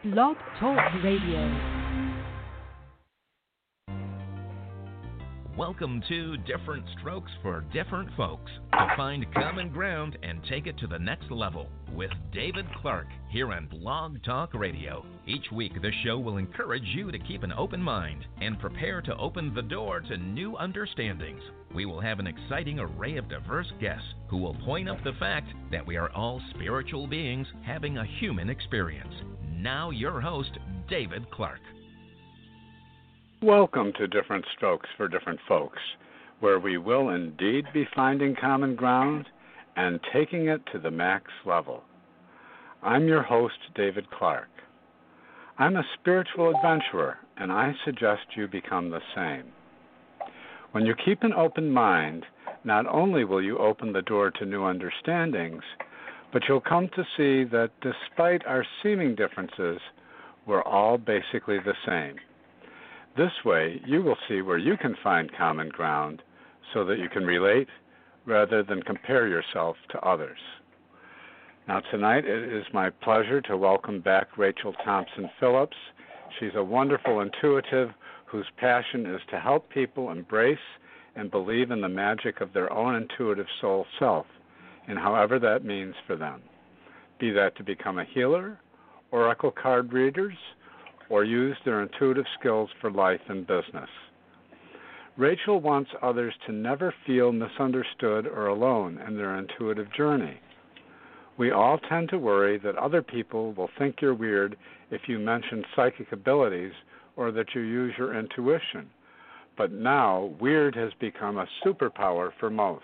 Blog Talk Radio. Welcome to Different Strokes for Different Folks, to find common ground and take it to the next level with David Clark here on Blog Talk Radio. Each week, the show will encourage you to keep an open mind and prepare to open the door to new understandings. We will have an exciting array of diverse guests who will point up the fact that we are all spiritual beings having a human experience. Now, your host, David Clark. Welcome to Different Strokes for Different Folks, where we will indeed be finding common ground and taking it to the max level. I'm your host, David Clark. I'm a spiritual adventurer, and I suggest you become the same. When you keep an open mind, not only will you open the door to new understandings, but you'll come to see that despite our seeming differences, we're all basically the same. This way, you will see where you can find common ground so that you can relate rather than compare yourself to others. Now, tonight it is my pleasure to welcome back Rachel Thompson Phillips. She's a wonderful intuitive whose passion is to help people embrace and believe in the magic of their own intuitive soul self, and however that means for them, be that to become a healer, oracle card readers, or use their intuitive skills for life and business. Rachel wants others to never feel misunderstood or alone in their intuitive journey. We all tend to worry that other people will think you're weird if you mention psychic abilities or that you use your intuition. But now, weird has become a superpower for most.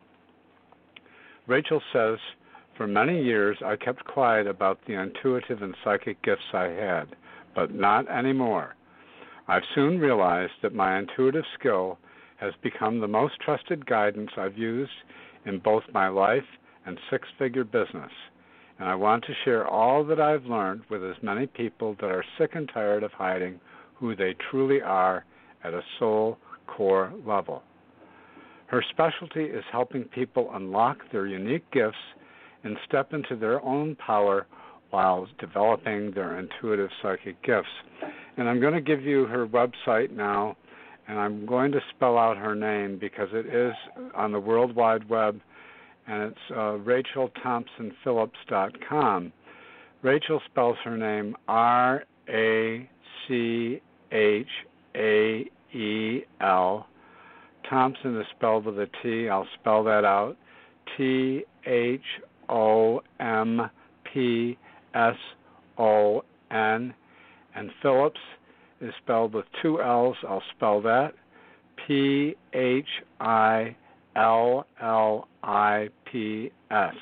Rachel says, for many years I kept quiet about the intuitive and psychic gifts I had, but not anymore. I've soon realized that my intuitive skill has become the most trusted guidance I've used in both my life and six-figure business, and I want to share all that I've learned with as many people that are sick and tired of hiding who they truly are at a soul core level. Her specialty is helping people unlock their unique gifts and step into their own power while developing their intuitive psychic gifts. And I'm going to give you her website now, and I'm going to spell out her name because it is on the World Wide Web, and it's RachelThompsonPhillips.com. Rachel spells her name R-A-C-H-A-E-L. Thompson is spelled with a T. I'll spell that out. T-H-O-M-P S-O-N, and Phillips is spelled with two L's. I'll spell that. P-H-I-L-L-I-P-S.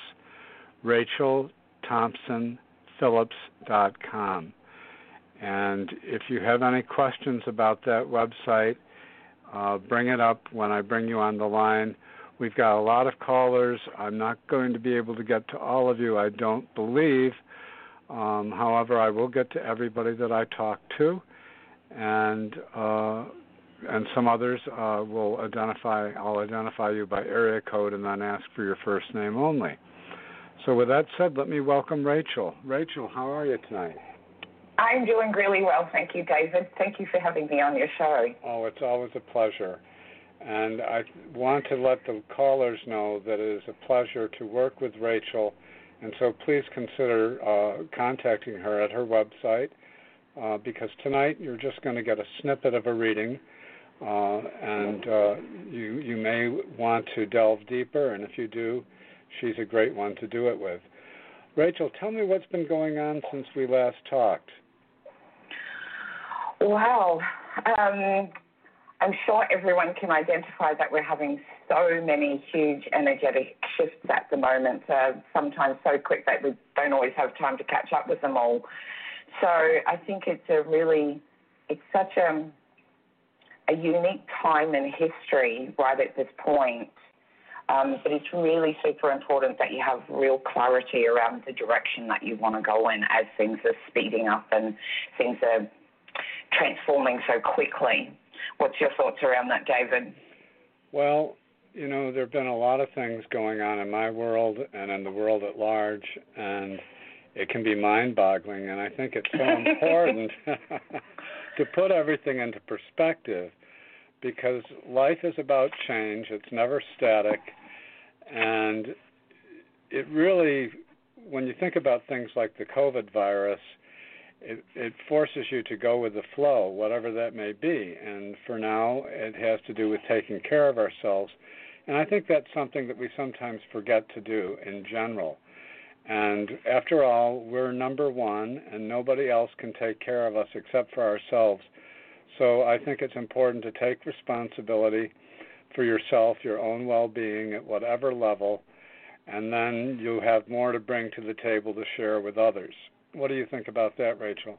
RachelThompsonPhillips.com. And if you have any questions about that website, bring it up when I bring you on the line. We've got a lot of callers. I'm not going to be able to get to all of you, I don't believe. However, I will get to everybody that I talk to, and some others I'll identify you by area code and then ask for your first name only. So with that said, let me welcome Rachel. Rachel, how are you tonight? I'm doing really well, thank you, David. Thank you for having me on your show. Oh, it's always a pleasure. And I want to let the callers know that it is a pleasure to work with Rachel, and so please consider contacting her at her website, because tonight you're just going to get a snippet of a reading, and you may want to delve deeper, and if you do, she's a great one to do it with. Rachel, tell me what's been going on since we last talked. Wow. I'm sure everyone can identify that we're having so many huge energetic shifts at the moment, sometimes so quick that we don't always have time to catch up with them all. So I think it's such a unique time in history right at this point. But it's really super important that you have real clarity around the direction that you want to go in as things are speeding up and things are transforming so quickly. What's your thoughts around that, David? Well, there have been a lot of things going on in my world and in the world at large, and it can be mind-boggling, and I think it's so important to put everything into perspective, because life is about change. It's never static, and it really, when you think about things like the COVID virus, it forces you to go with the flow, whatever that may be. And for now, it has to do with taking care of ourselves. And I think that's something that we sometimes forget to do in general. And after all, we're number one, and nobody else can take care of us except for ourselves. So I think it's important to take responsibility for yourself, your own well-being at whatever level, and then you have more to bring to the table to share with others. What do you think about that, Rachel?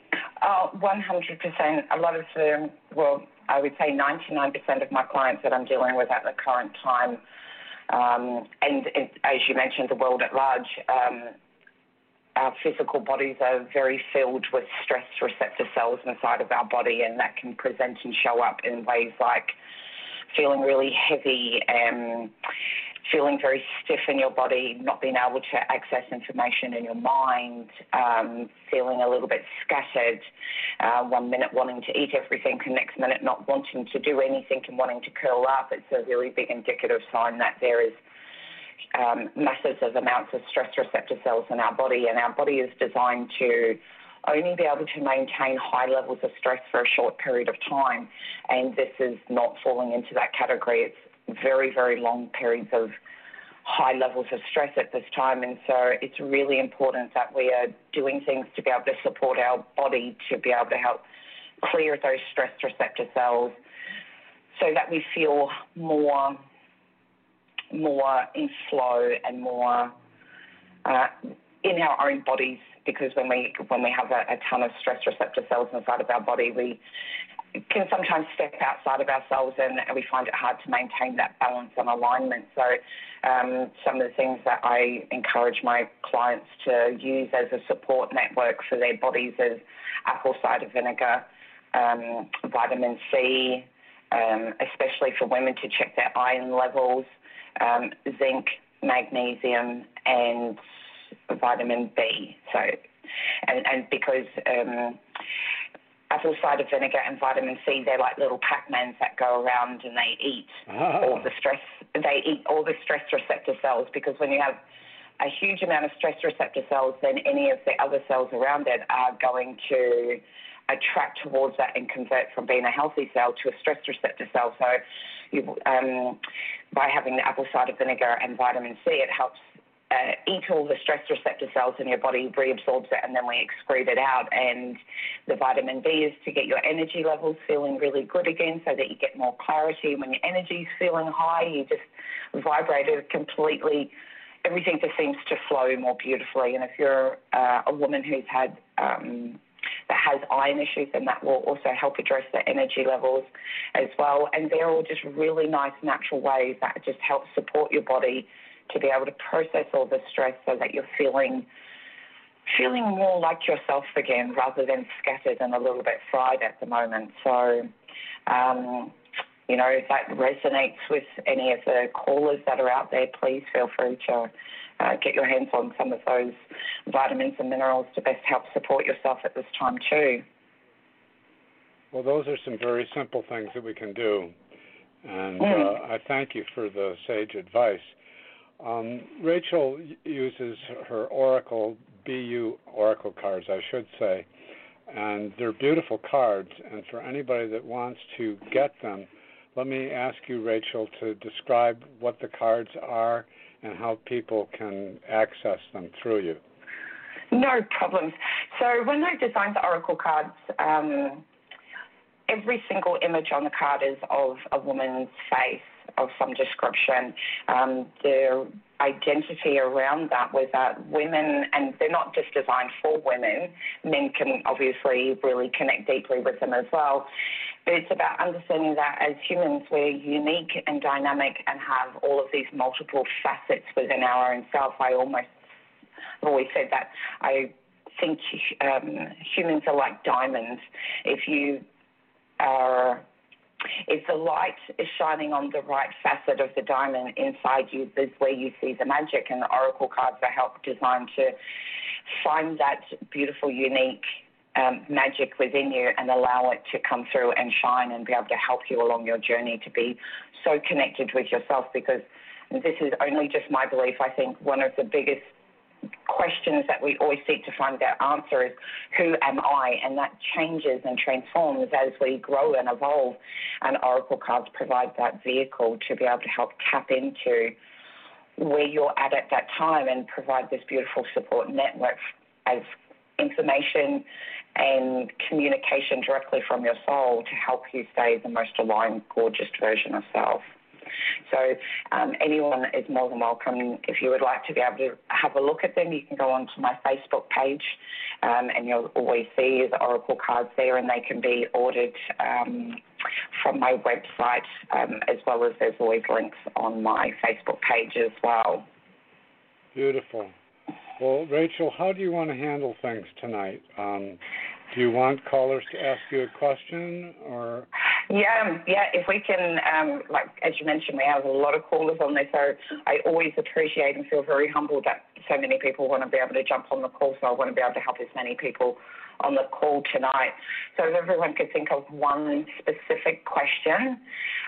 100%. A lot of them, well, I would say 99% of my clients that I'm dealing with at the current time, as you mentioned, the world at large, our physical bodies are very filled with stress receptor cells inside of our body, and that can present and show up in ways like feeling really heavy, feeling very stiff in your body, not being able to access information in your mind, feeling a little bit scattered, 1 minute wanting to eat everything, the next minute not wanting to do anything and wanting to curl up. It's a really big indicative sign that there is massive amounts of stress receptor cells in our body, and our body is designed to only be able to maintain high levels of stress for a short period of time, and this is not falling into that category. It's very, very long periods of high levels of stress at this time, and so it's really important that we are doing things to be able to support our body to be able to help clear those stress receptor cells so that we feel more in flow and more in our own bodies, because when we have a ton of stress receptor cells inside of our body, we can sometimes step outside of ourselves and we find it hard to maintain that balance and alignment. So some of the things that I encourage my clients to use as a support network for their bodies is apple cider vinegar, vitamin C, especially for women to check their iron levels, zinc, magnesium, and vitamin B. So, and because apple cider vinegar and vitamin C, they're like little Pac-Mans that go around and they eat all the stress. They eat all the stress receptor cells, because when you have a huge amount of stress receptor cells, then any of the other cells around it are going to attract towards that and convert from being a healthy cell to a stress receptor cell. So by having the apple cider vinegar and vitamin C, it helps eat all the stress receptor cells in your body, reabsorbs it, and then we excrete it out. And the vitamin B is to get your energy levels feeling really good again, so that you get more clarity. When your energy's feeling high, you just vibrate it completely. Everything just seems to flow more beautifully. And if you're a woman who's had that has iron issues, then that will also help address the energy levels as well. And they're all just really nice natural ways that just help support your body to be able to process all the stress so that you're feeling more like yourself again, rather than scattered and a little bit fried at the moment. So, if that resonates with any of the callers that are out there, please feel free to get your hands on some of those vitamins and minerals to best help support yourself at this time too. Well, those are some very simple things that we can do, and I thank you for the sage advice. Rachel uses her Oracle, BU Oracle cards, I should say, and they're beautiful cards, and for anybody that wants to get them, let me ask you, Rachel, to describe what the cards are and how people can access them through you. No problems. So when I designed the Oracle cards, every single image on the card is of a woman's face of some description. Their identity around that was that women, and they're not just designed for women, men can obviously really connect deeply with them as well, but it's about understanding that as humans we're unique and dynamic and have all of these multiple facets within our own self. I've always said that I think humans are like diamonds. If the light is shining on the right facet of the diamond inside you, is where you see the magic, and the Oracle cards are designed to find that beautiful, unique magic within you and allow it to come through and shine and be able to help you along your journey to be so connected with yourself. Because this is only just my belief. I think one of the biggest questions that we always seek to find that answer is, who am I? And that changes and transforms as we grow and evolve. And Oracle cards provide that vehicle to be able to help tap into where you're at that time and provide this beautiful support network as information and communication directly from your soul to help you stay the most aligned, gorgeous version of self. So anyone is more than welcome. If you would like to be able to have a look at them, you can go onto my Facebook page and you'll always see the Oracle cards there, and they can be ordered from my website, as well as there's always links on my Facebook page as well. Beautiful. Well, Rachel, how do you want to handle things tonight? Do you want callers to ask you a question, or? Yeah. If we can, like as you mentioned, we have a lot of callers on there, so I always appreciate and feel very humbled that so many people want to be able to jump on the call. So I want to be able to help as many people on the call tonight. So if everyone could think of one specific question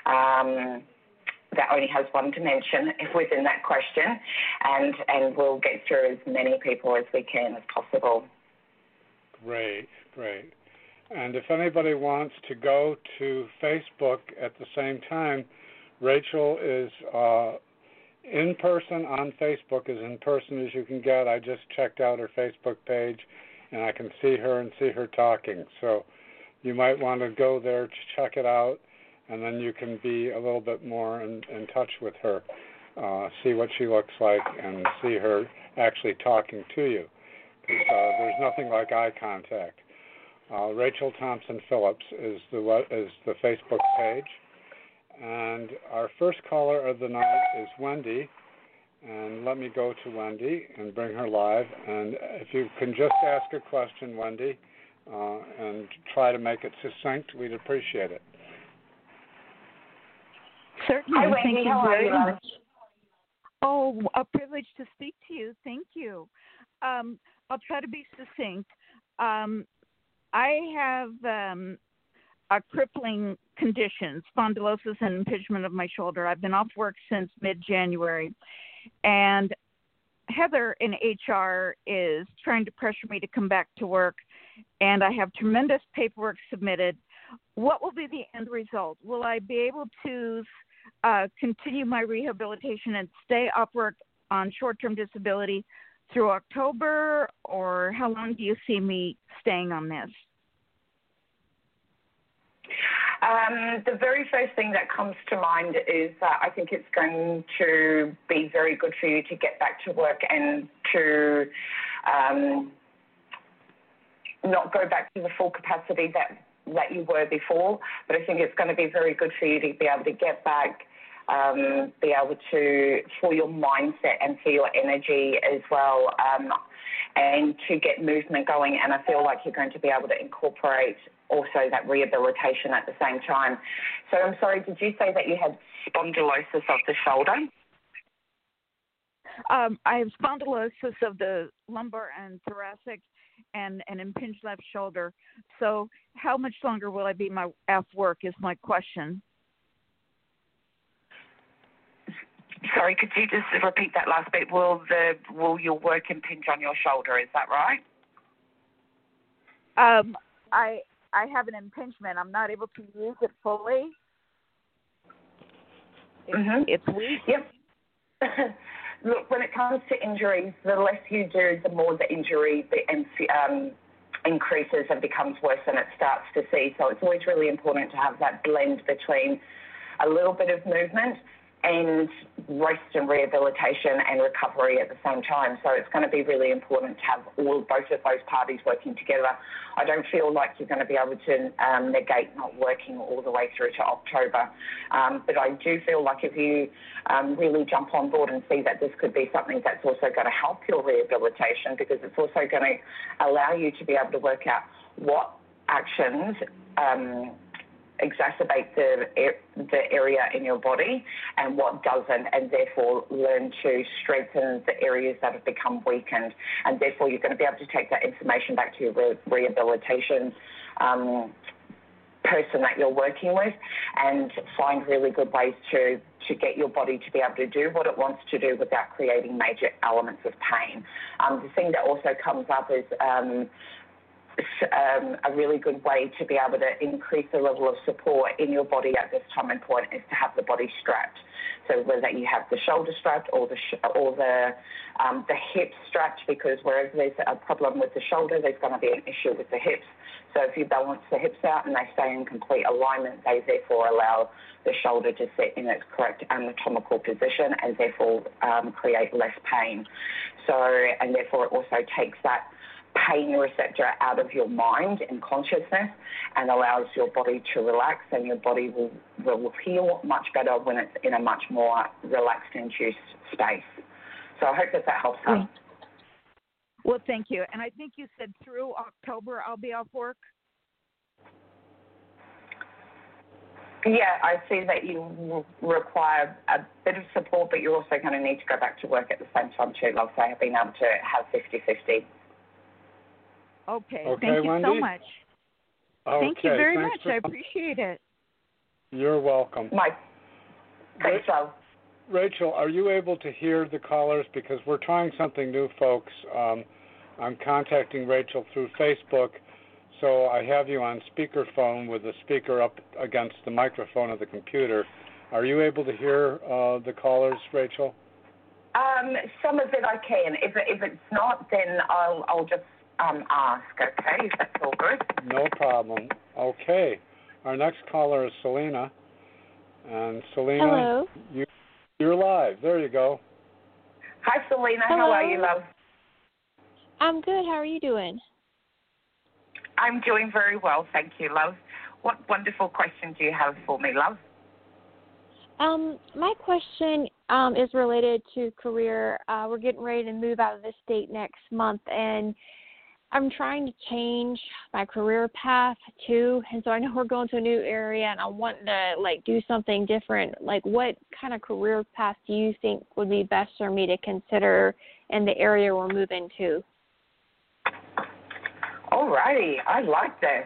that only has one dimension within that question, and we'll get through as many people as we can as possible. Great. And if anybody wants to go to Facebook at the same time, Rachel is in person on Facebook, as in person as you can get. I just checked out her Facebook page, and I can see her and see her talking. So you might want to go there to check it out, and then you can be a little bit more in touch with her, see what she looks like, and see her actually talking to you. Because there's nothing like eye contact. Rachel Thompson Phillips is the Facebook page. And our first caller of the night is Wendy. And let me go to Wendy and bring her live. And if you can just ask a question, Wendy, and try to make it succinct, we'd appreciate it. Certainly. Hi, Wendy. Thank you How very are you? much. Oh, a privilege to speak to you. Thank you. I'll try to be succinct. I have a crippling condition, spondylosis and impingement of my shoulder. I've been off work since mid-January, and Heather in HR is trying to pressure me to come back to work, and I have tremendous paperwork submitted. What will be the end result? Will I be able to continue my rehabilitation and stay off work on short-term disability through October, or how long do you see me staying on this? The very first thing that comes to mind is I think it's going to be very good for you to get back to work and to not go back to the full capacity that you were before, but I think it's going to be very good for you to be able to get back, be able to, for your mindset and for your energy as well, and to get movement going. And I feel like you're going to be able to incorporate also that rehabilitation at the same time. So I'm sorry, did you say that you had spondylosis of the shoulder? I have spondylosis of the lumbar and thoracic and an impinged left shoulder. So how much longer will I be off work is my question. Sorry, could you just repeat that last bit? Will your work impinge on your shoulder? Is that right? I have an impingement. I'm not able to use it fully. It's weak. Yep. Look, when it comes to injuries, the less you do, the more the injury increases and becomes worse, and it starts to see. So it's always really important to have that blend between a little bit of movement and rest and rehabilitation and recovery at the same time. So it's going to be really important to have both of those parties working together. I don't feel like you're going to be able to negate not working all the way through to October. But I do feel like if you really jump on board and see that this could be something that's also going to help your rehabilitation, because it's also going to allow you to be able to work out what actions exacerbate the area in your body and what doesn't, and therefore learn to strengthen the areas that have become weakened. And therefore you're going to be able to take that information back to your rehabilitation person that you're working with and find really good ways to get your body to be able to do what it wants to do without creating major elements of pain. The thing that also comes up is a really good way to be able to increase the level of support in your body at this time and point is to have the body strapped. So whether you have the shoulder strapped or the hips strapped, because wherever there's a problem with the shoulder, there's going to be an issue with the hips. So if you balance the hips out and they stay in complete alignment, they therefore allow the shoulder to sit in its correct anatomical position and therefore create less pain. So, and therefore it also takes that pain receptor out of your mind and consciousness and allows your body to relax, and your body will heal much better when it's in a much more relaxed, induced space. So I hope that helps out. Well, thank you. And I think you said through October I'll be off work? Yeah, I see that you require a bit of support, but you're also going to need to go back to work at the same time too, like I have been able to have 50-50. Okay, thank you Wendy? so much. Okay, thank you very much. I appreciate it. You're welcome. Thanks, Joe. Rachel, are you able to hear the callers? Because we're trying something new, folks. I'm contacting Rachel through Facebook, so I have you on speakerphone with the speaker up against the microphone of the computer. Are you able to hear the callers, Rachel? Some of it I can. If it's not, then I'll just ask, okay, if that's all good. No problem. Okay. Our next caller is Selena. And Selena, hello. You're live. There you go. Hi, Selena. Hello. How are you, love? I'm good. How are you doing? I'm doing very well, thank you, love. What wonderful question do you have for me, love? My question is related to career. We're getting ready to move out of the state next month, and I'm trying to change my career path too, and so I know we're going to a new area, and I'm wanting to do something different. What kind of career path do you think would be best for me to consider in the area we're moving to? All righty, I like this.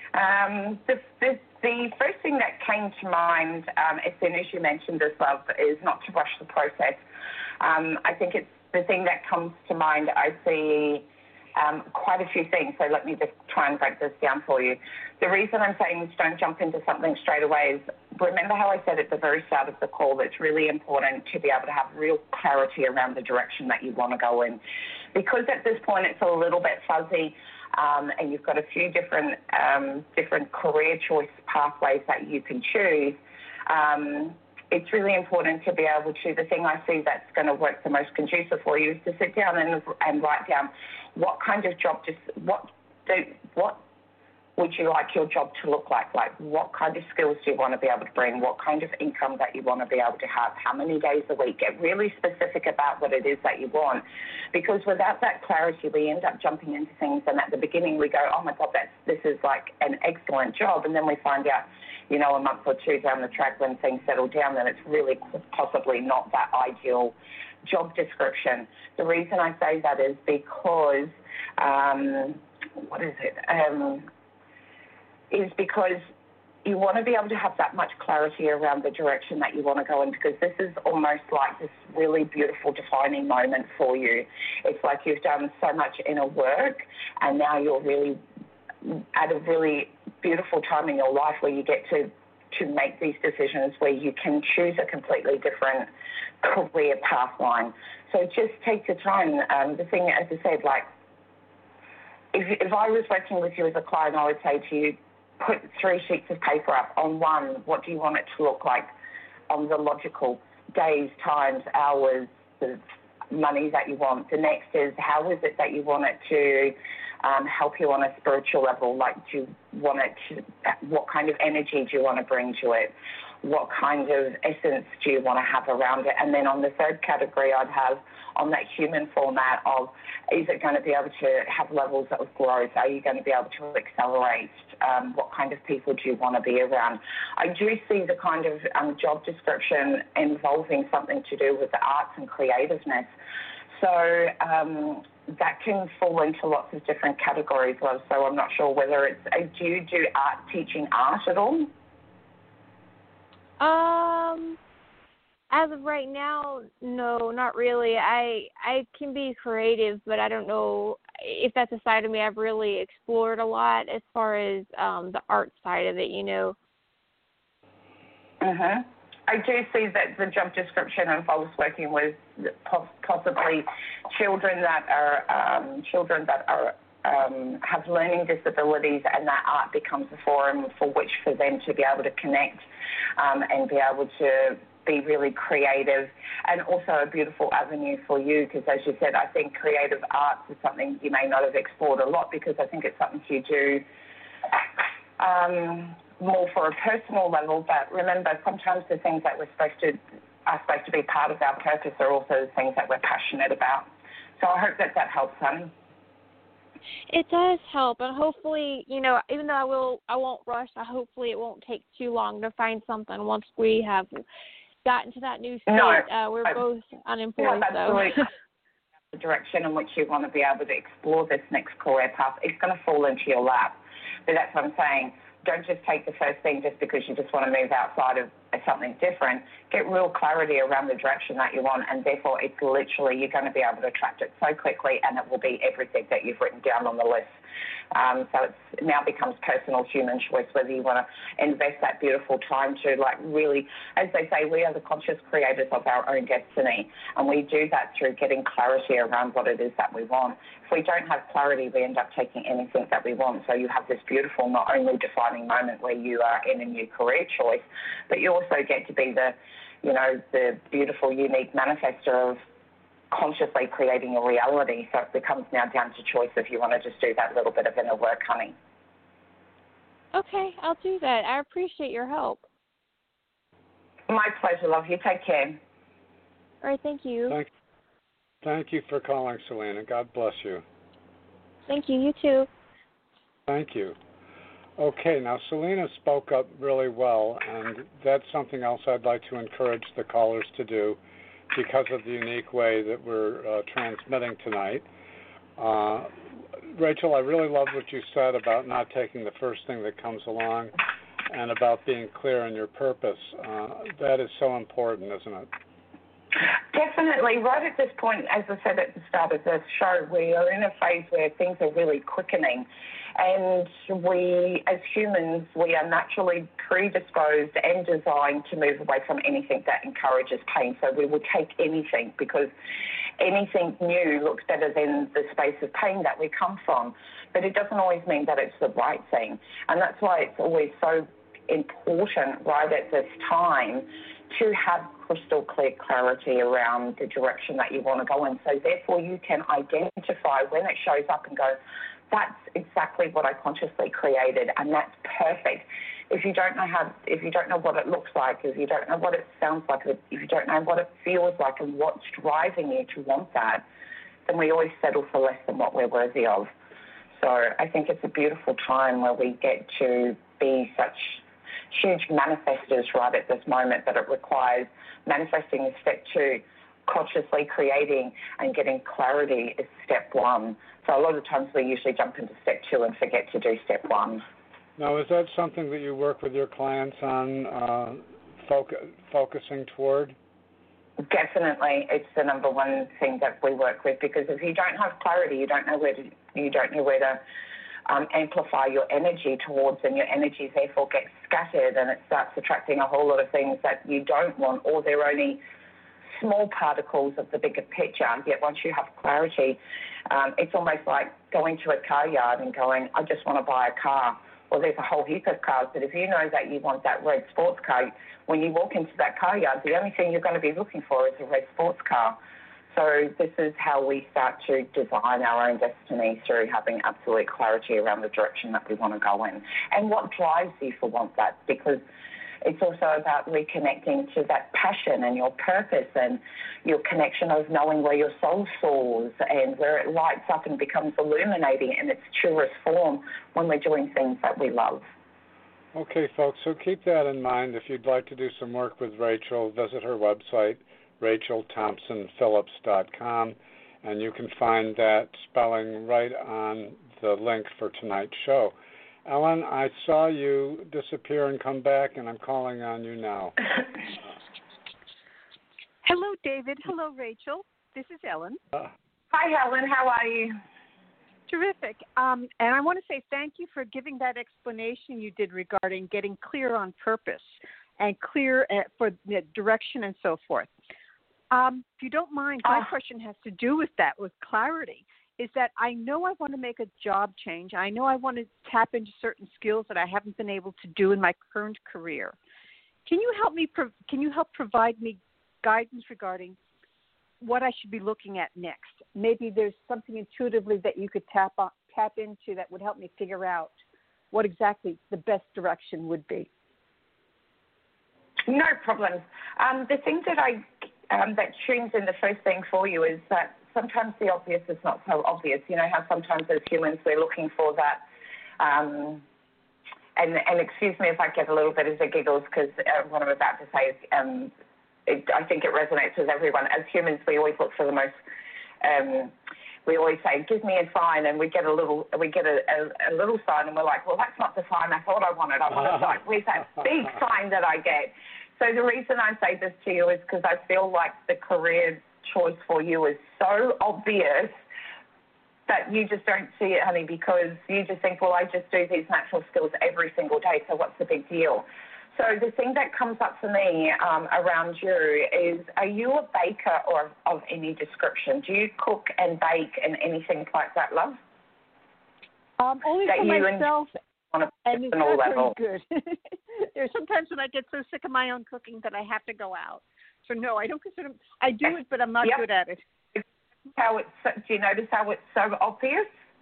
The first thing that came to mind as soon as you mentioned this, love, is not to rush the process. I think it's the thing that comes to mind. I see quite a few things, so let me just try and break this down for you. The reason I'm saying don't jump into something straight away is, remember how I said at the very start of the call that it's really important to be able to have real clarity around the direction that you want to go in. Because at this point it's a little bit fuzzy, and you've got a few different career choice pathways that you can choose, it's really important to be able to, the thing I see that's going to work the most conducive for you is to sit down and write down what kind of job, what would you like your job to look like? What kind of skills do you want to be able to bring? What kind of income that you want to be able to have? How many days a week? Get really specific about what it is that you want. Because without that clarity, we end up jumping into things, and at the beginning we go, oh my God, this is like an excellent job. And then we find out, a month or two down the track when things settle down, then it's really possibly not that ideal job description. The reason I say that is because, is because you want to be able to have that much clarity around the direction that you want to go in, because this is almost like this really beautiful defining moment for you. It's like you've done so much inner work, and now you're really at a really beautiful time in your life where you get to make these decisions where you can choose a completely different career pathline. So just take your time. The thing, as I said, if I was working with you as a client, I would say to you, put 3 sheets of paper up. On one, what do you want it to look like on the logical days, times, hours, the money that you want. The next is, how is it that you want it to help you on a spiritual level? Do you want it to, what kind of energy do you want to bring to it? what kind of essence do you want to have around it? And then on the third category, I'd have on that human format of, is it going to be able to have levels of growth? Are you going to be able to accelerate? What kind of people do you want to be around? I do see the kind of job description involving something to do with the arts and creativeness. So that can fall into lots of different categories. So I'm not sure whether it's, do you do art, teaching art at all? As of right now, no, not really. I can be creative, but I don't know if that's a side of me I've really explored a lot as far as the art side of it, you know. Uh-huh. I do see that the job description involves working with possibly children that have learning disabilities, and that art becomes a forum for them to be able to connect and be able to be really creative, and also a beautiful avenue for you, because as you said, I think creative arts is something you may not have explored a lot, because I think it's something you do more for a personal level. But remember, sometimes the things that are supposed to be part of our purpose are also the things that we're passionate about. So I hope that helps, honey. It does help, and hopefully, you know, even though I won't rush. Hopefully, it won't take too long to find something once we have gotten to that new state. No, we're both unemployed, so. The direction in which you want to be able to explore this next career path, it's going to fall into your lap. But that's what I'm saying. Don't just take the first thing just because you just want to move outside of something different. Get real clarity around the direction that you want, and therefore it's literally, you're going to be able to attract it so quickly, and it will be everything that you've written down on the list. So it now becomes personal human choice whether you want to invest that beautiful time to, like, really, as they say, we are the conscious creators of our own destiny, and we do that through getting clarity around what it is that we want. If we don't have clarity, we end up taking anything that we want. So you have this beautiful, not only defining moment where you are in a new career choice, but you also get to be the beautiful, unique manifester of consciously creating a reality. So it becomes now down to choice if you want to just do that little bit of inner work, honey. Okay, I'll do that. I appreciate your help. My pleasure, love. You take care. All right, thank you. Thank you for calling, Selena. God bless you. Thank you. You too. Thank you. Okay, now Selena spoke up really well, and that's something else I'd like to encourage the callers to do because of the unique way that we're transmitting tonight. Rachel, I really loved what you said about not taking the first thing that comes along and about being clear on your purpose. That is so important, isn't it? Definitely. Right at this point, as I said at the start of the show, we are in a phase where things are really quickening. And we, as humans, we are naturally predisposed and designed to move away from anything that encourages pain. So we will take anything because anything new looks better than the space of pain that we come from. But it doesn't always mean that it's the right thing. And that's why it's always so important right at this time to have crystal clear clarity around the direction that you want to go in. So therefore you can identify when it shows up and go, that's exactly what I consciously created, and that's perfect. If you don't know what it looks like, if you don't know what it sounds like, if you don't know what it feels like and what's driving you to want that, then we always settle for less than what we're worthy of. So I think it's a beautiful time where we get to be such huge manifestors right at this moment, that it requires manifesting is step 2, consciously creating and getting clarity is step 1. So a lot of times we usually jump into step 2 and forget to do step 1. Now, is that something that you work with your clients on focusing toward? Definitely, it's the number one thing that we work with, because if you don't have clarity, you don't know where to amplify your energy towards, and your energy therefore gets scattered, and it starts attracting a whole lot of things that you don't want, or they're only small particles of the bigger picture. Yet once you have clarity, it's almost like going to a car yard and going, I just want to buy a car. Well, there's a whole heap of cars, but if you know that you want that red sports car, when you walk into that car yard, the only thing you're going to be looking for is a red sports car. So this is how we start to design our own destiny, through having absolute clarity around the direction that we want to go in and what drives you for want that. Because It's also about reconnecting to that passion and your purpose and your connection of knowing where your soul soars and where it lights up and becomes illuminating in its truest form when we're doing things that we love. Okay, folks, so keep that in mind. If you'd like to do some work with Rachel, visit her website, rachelthompsonphillips.com, and you can find that spelling right on the link for tonight's show. Ellen, I saw you disappear and come back, and I'm calling on you now. Hello, David. Hello, Rachel. This is Ellen. Hi, Helen. How are you? Terrific. And I want to say thank you for giving that explanation you did regarding getting clear on purpose and clear for the direction and so forth. If you don't mind, my question has to do with that, with clarity, is that I know I want to make a job change. I know I want to tap into certain skills that I haven't been able to do in my current career. Can you help me? Can you help provide me guidance regarding what I should be looking at next? Maybe there's something intuitively that you could tap into that would help me figure out what exactly the best direction would be. No problem. The thing that that tunes in the first thing for you is that sometimes the obvious is not so obvious. You know how sometimes as humans we're looking for that, and excuse me if I get a little bit of the giggles because what I'm about to say is I think it resonates with everyone. As humans, we always look for the most. We always say, "Give me a sign," and we get a little sign, and we're like, "Well, that's not the sign I thought I wanted. I want a sign. Where's that big sign that I get?" So the reason I say this to you is because I feel like the career choice for you is so obvious that you just don't see it, honey, because you just think, well, I just do these natural skills every single day, so what's the big deal? So the thing that comes up for me around you is, are you a baker or of any description? Do you cook and bake and anything like that, love? Only that for myself, on a and it's personal not level. very good. There's sometimes when I get so sick of my own cooking that I have to go out. So no, I don't consider. I do it, but I'm not good at it. Do you notice how it's so obvious?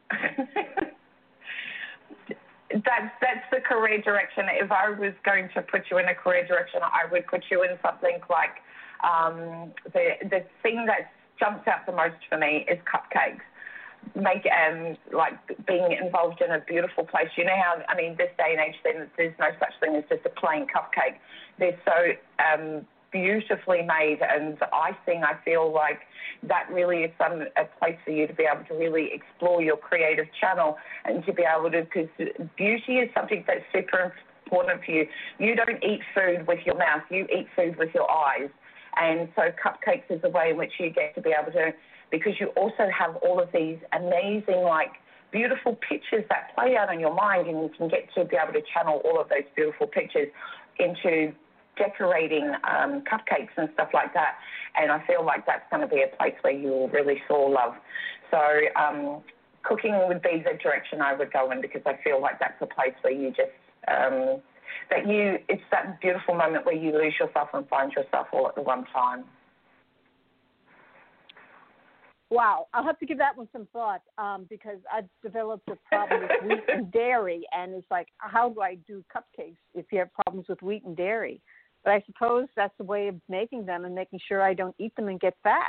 That's the career direction. If I was going to put you in a career direction, I would put you in something like the thing that jumps out the most for me is cupcakes. Like being involved in a beautiful place. You know how, I mean, this day and age, there's no such thing as just a plain cupcake. They're so beautifully made and icing. I feel like that really is a place for you to be able to really explore your creative channel and to be able to, because beauty is something that's super important for you. You don't eat food with your mouth, you eat food with your eyes. And so cupcakes is a way in which you get to be able to, because you also have all of these amazing, like, beautiful pictures that play out in your mind, and you can get to be able to channel all of those beautiful pictures into decorating cupcakes and stuff like that. And I feel like that's going to be a place where you will really soar, love. So cooking would be the direction I would go in, because I feel like that's a place where you just, it's that beautiful moment where you lose yourself and find yourself all at the one time. Wow, I'll have to give that one some thought because I've developed a problem with wheat and dairy, and it's like, how do I do cupcakes if you have problems with wheat and dairy? But I suppose that's the way of making them and making sure I don't eat them and get fat.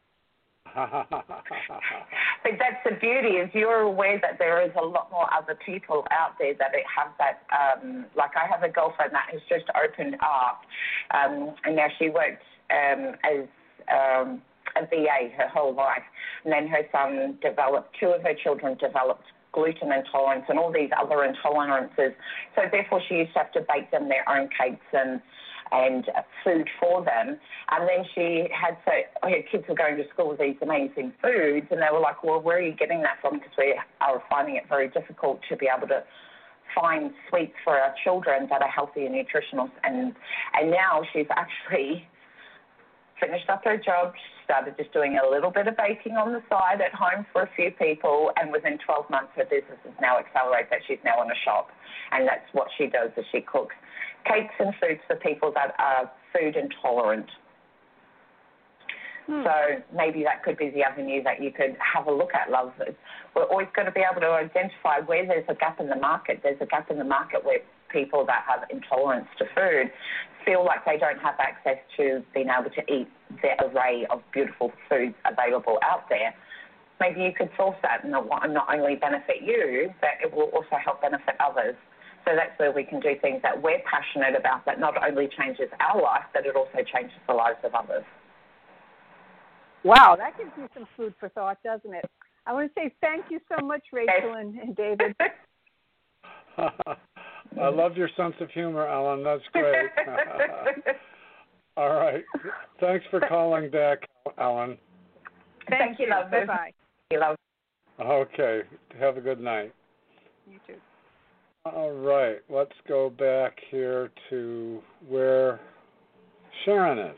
But that's the beauty, is you're aware that there is a lot more other people out there that have that, like I have a girlfriend that has just opened up, and now she worked as a VA her whole life, and then her son two of her children developed gluten intolerance and all these other intolerances, so therefore she used to have to bake them their own cakes and food for them. And then she had, so her kids were going to school with these amazing foods, and they were like, well, where are you getting that from? Because we are finding it very difficult to be able to find sweets for our children that are healthy and nutritional. And now she's actually finished up her job, started just doing a little bit of baking on the side at home for a few people, and within 12 months her business has now accelerated that she's now in a shop, and that's what she does, is she cooks cakes and foods for people that are food intolerant. So maybe that could be the avenue that you could have a look at, love. We're always going to be able to identify where there's a gap in the market. There's a gap in the market where people that have intolerance to food feel like they don't have access to being able to eat the array of beautiful foods available out there. Maybe you could source that and not only benefit you, but it will also help benefit others. So that's where we can do things that we're passionate about that not only changes our life, but it also changes the lives of others. Wow, that gives me some food for thought, doesn't it? I want to say thank you so much, Rachel and David. I love your sense of humor, Ellen. That's great. All right. Thanks for calling back, Ellen. Thank you, love. Bye-bye. Love. Okay. Have a good night. You too. All right. Let's go back here to where Sharon is.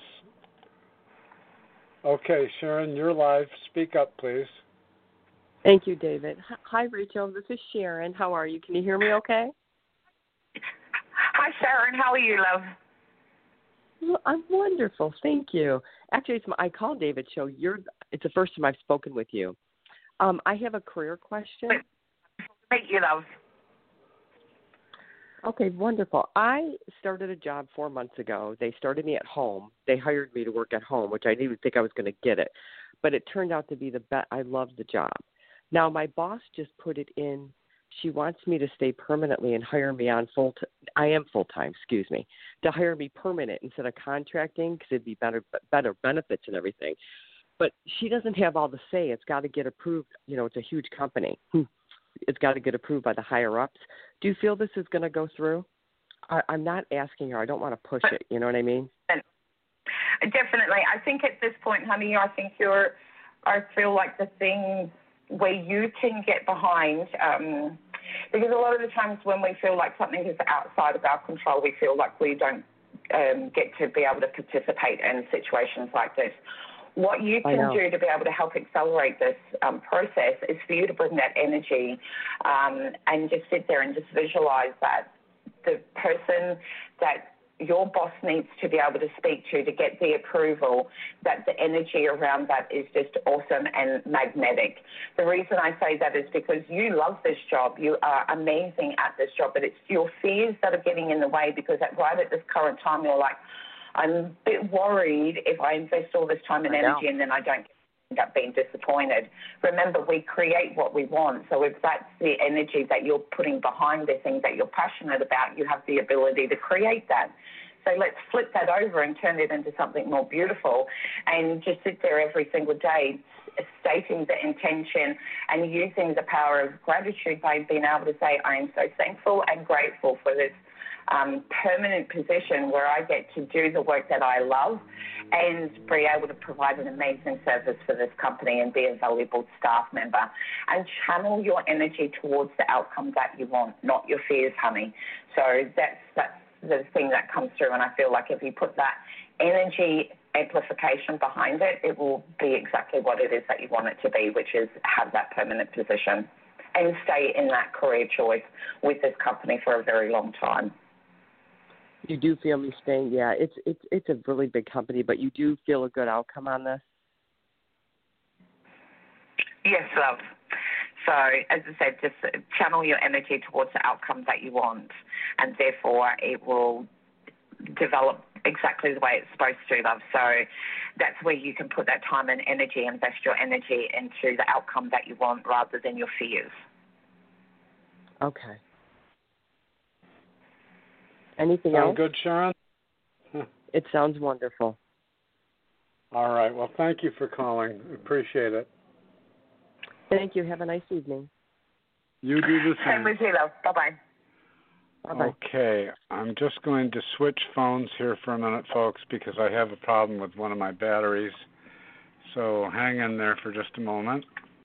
Okay, Sharon, you're live. Speak up, please. Thank you, David. Hi, Rachel. This is Sharon. How are you? Can you hear me okay? Hi, Sharon. How are you, love? Well, I'm wonderful. Thank you. Actually, I called David's show. It's the first time I've spoken with you. I have a career question. Thank you, love. Okay, wonderful. I started a job 4 months ago. They started me at home. They hired me to work at home, which I didn't even think I was going to get it. But it turned out to be the best. I loved the job. Now, my boss just put it in. She wants me to stay permanently and hire me on I am full-time, to hire me permanent instead of contracting because it'd be better benefits and everything. But she doesn't have all the say. It's got to get approved. It's a huge company. It's got to get approved by the higher-ups. Do you feel this is going to go through? I'm not asking her. I don't want to push it. You know what I mean? Definitely. I think at this point, honey, I feel like the thing where you can get behind, because a lot of the times when we feel like something is outside of our control, we feel like we don't get to be able to participate in situations like this. What you can do to be able to help accelerate this process is for you to bring that energy and just sit there and just visualize that the person that your boss needs to be able to speak to get the approval, that the energy around that is just awesome and magnetic. The reason I say that is because you love this job. You are amazing at this job, but it's your fears that are getting in the way because right at this current time you're like, I'm a bit worried if I invest all this time and energy and then I don't end up being disappointed. Remember, we create what we want. So if that's the energy that you're putting behind the things that you're passionate about, you have the ability to create that. So let's flip that over and turn it into something more beautiful and just sit there every single day stating the intention and using the power of gratitude by being able to say, I am so thankful and grateful for this permanent position where I get to do the work that I love and be able to provide an amazing service for this company and be a valuable staff member. And channel your energy towards the outcome that you want, not your fears, honey. So that's the thing that comes through, and I feel like if you put that energy amplification behind it, it will be exactly what it is that you want it to be, which is have that permanent position and stay in that career choice with this company for a very long time. You do feel me staying? Yeah, it's a really big company, but you do feel a good outcome on this? Yes, love. So, as I said, just channel your energy towards the outcome that you want, and therefore it will develop exactly the way it's supposed to, love. So that's where you can put that time and energy, invest your energy into the outcome that you want rather than your fears. Okay. Anything else? Sound good, Sharon? It sounds wonderful. All right. Well, thank you for calling. Appreciate it. Thank you. Have a nice evening. You do the same. Same with you, love. Bye-bye. Bye-bye. Okay. I'm just going to switch phones here for a minute, folks, because I have a problem with one of my batteries. So hang in there for just a moment.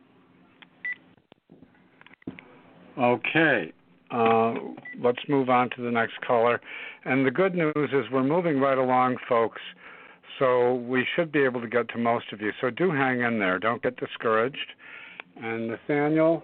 Okay. Let's move on to the next caller. And the good news is we're moving right along, folks, so we should be able to get to most of you. So do hang in there. Don't get discouraged. And Nathaniel,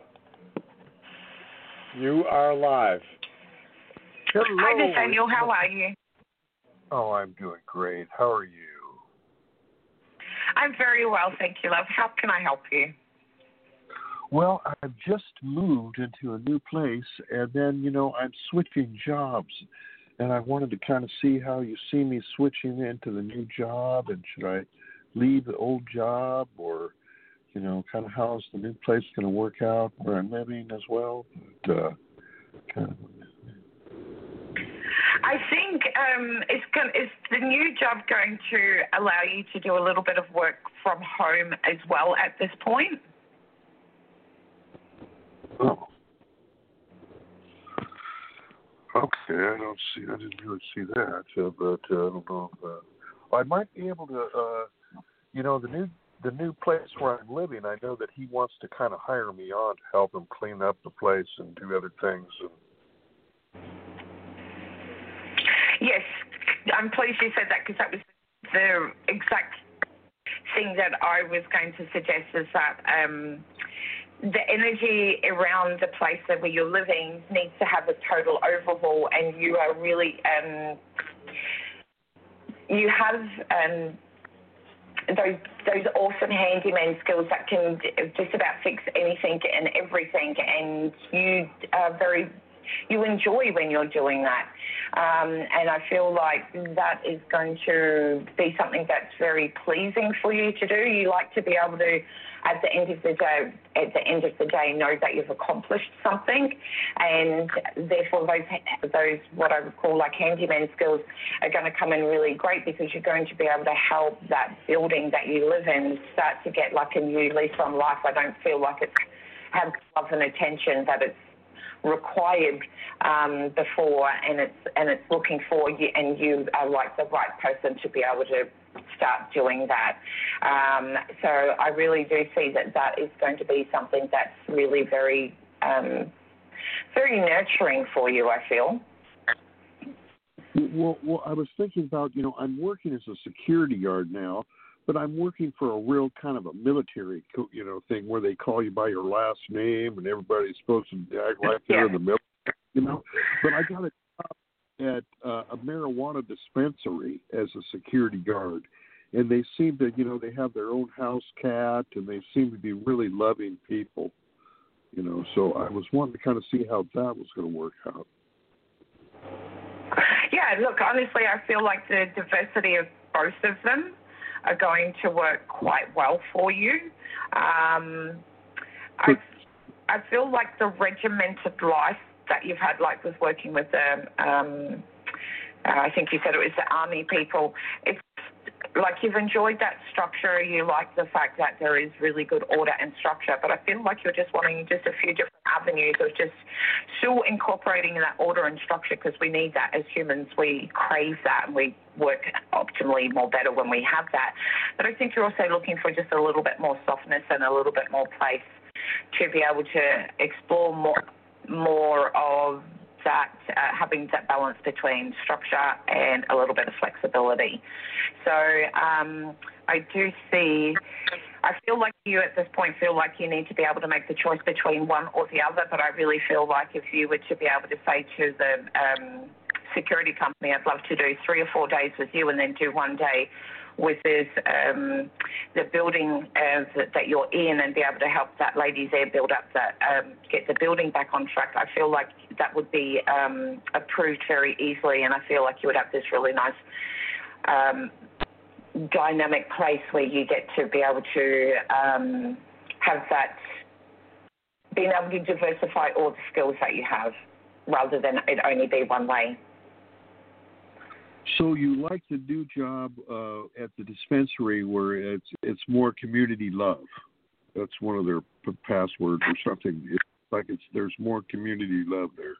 you are live. Hello. Hi, Nathaniel. How are you? Oh, I'm doing great. How are you? I'm very well, thank you, love. How can I help you? Well, I've just moved into a new place, and then, I'm switching jobs. And I wanted to kind of see how you see me switching into the new job, and should I leave the old job, or, kind of how's the new place going to work out where I'm living as well? But, kind of. I think is the new job going to allow you to do a little bit of work from home as well at this point? Oh. Okay, I didn't really see that, but I don't know if, I might be able to, the new place where I'm living, I know that he wants to kind of hire me on to help him clean up the place and do other things. Yes, I'm pleased you said that, because that was the exact thing that I was going to suggest, is that the energy around the place where you're living needs to have a total overhaul, and you are really, you have those awesome handyman skills that can just about fix anything and everything, and you are you enjoy when you're doing that. And I feel like that is going to be something that's very pleasing for you to do. You like to be able to, at the end of the day, know that you've accomplished something, and therefore those what I would call like handyman skills are going to come in really great, because you're going to be able to help that building that you live in start to get like a new lease on life. I don't feel like it's had love and attention that it's required before, and it's looking for you, and you are like the right person to be able to start doing that. So I really do see that is going to be something that's really very, very nurturing for you, I feel. Well, I was thinking about, I'm working as a security guard now, but I'm working for a real kind of a military, thing where they call you by your last name, and everybody's supposed to act like they're in the military, But I got a job at a marijuana dispensary as a security guard, and they seem to, they have their own house cat, and they seem to be really loving people, So I was wanting to kind of see how that was going to work out. Yeah, look, honestly, I feel like the diversity of both of them are going to work quite well for you. I feel like the regimented life that you've had, like with working with the, I think you said it was the army people, it's like you've enjoyed that structure. You like the fact that there is really good order and structure, but I feel like you're just wanting just a few different avenues of just still incorporating that order and structure, because we need that as humans. We crave that, and we work optimally more better when we have that. But I think you're also looking for just a little bit more softness and a little bit more place to be able to explore more of that, having that balance between structure and a little bit of flexibility. So I feel like you at this point feel like you need to be able to make the choice between one or the other, but I really feel like if you were to be able to say to the security company, I'd love to do 3 or 4 days with you and then do 1 day with this, the building that you're in, and be able to help that lady there build up that, get the building back on track. I feel like that would be approved very easily, and I feel like you would have this really nice dynamic place where you get to be able to have that, being able to diversify all the skills that you have rather than it only be one way. So you like the new job at the dispensary where it's more community love. That's one of their passwords or something. It's like there's more community love there.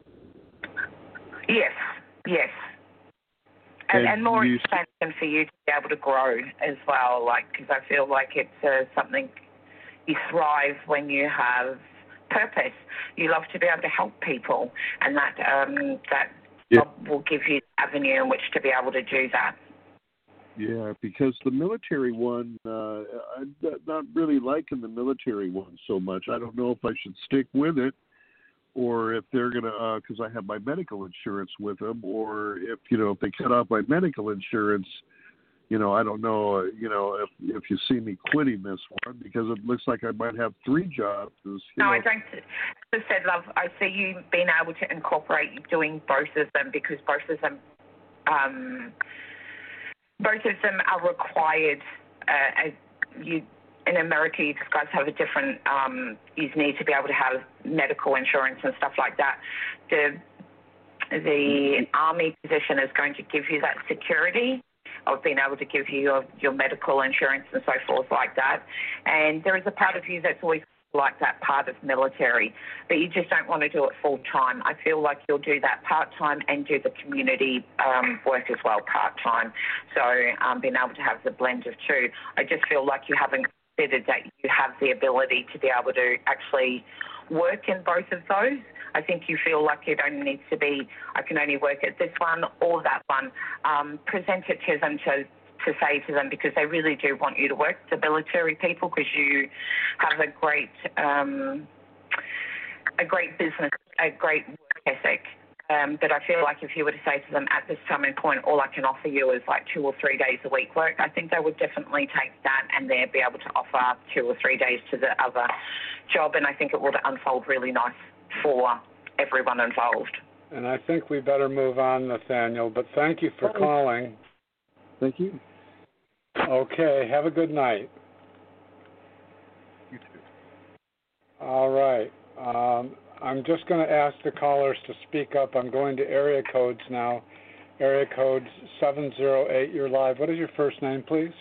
Yes. And more expansion for you to be able to grow as well, because I feel like it's something you thrive when you have purpose. You love to be able to help people, and that will give you the avenue in which to be able to do that. Yeah, because the military one, I'm not really liking the military one so much. I don't know if I should stick with it, or if they're going to, because I have my medical insurance with them, or if they cut off my medical insurance, I don't know, if you see me quitting this one, because it looks like I might have 3 jobs. I don't. As I said, love, I see you being able to incorporate doing both of them, because both of them are required. In America, you guys have a different. You need to be able to have medical insurance and stuff like that. The Army position is going to give you that security of being able to give you your medical insurance and so forth like that. And there is a part of you that's always like that part of military, but you just don't want to do it full time. I feel like you'll do that part time and do the community work as well part time. So being able to have the blend of two, I just feel like you haven't considered that you have the ability to be able to actually work in both of those. I think you feel like it only needs to be, I can only work at this one or that one. Present it to them to say to them, because they really do want you to work, the military people, because you have a great business, a great work ethic. But I feel like if you were to say to them at this time and point, all I can offer you is like 2 or 3 days a week work, I think they would definitely take that and they'd be able to offer 2 or 3 days to the other job. And I think it would unfold really nice for everyone involved. And I think we better move on, Nathaniel, but thank you for calling. Thank you. Okay, have a good night. You too. All right. I'm just going to ask the callers to speak up. I'm going to area codes now. Area code 708, you're live. What is your first name, please?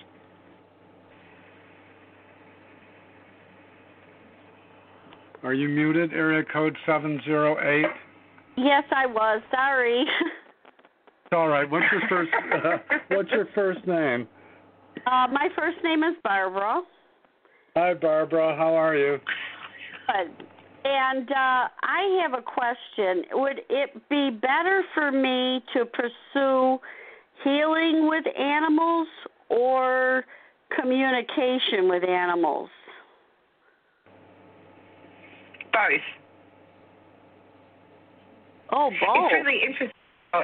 Are you muted, area code 708? Yes, I was. Sorry. All right. What's your first name? My first name is Barbara. Hi, Barbara. How are you? Good. And I have a question. Would it be better for me to pursue healing with animals or communication with animals? Both. Oh, both. It's really interesting.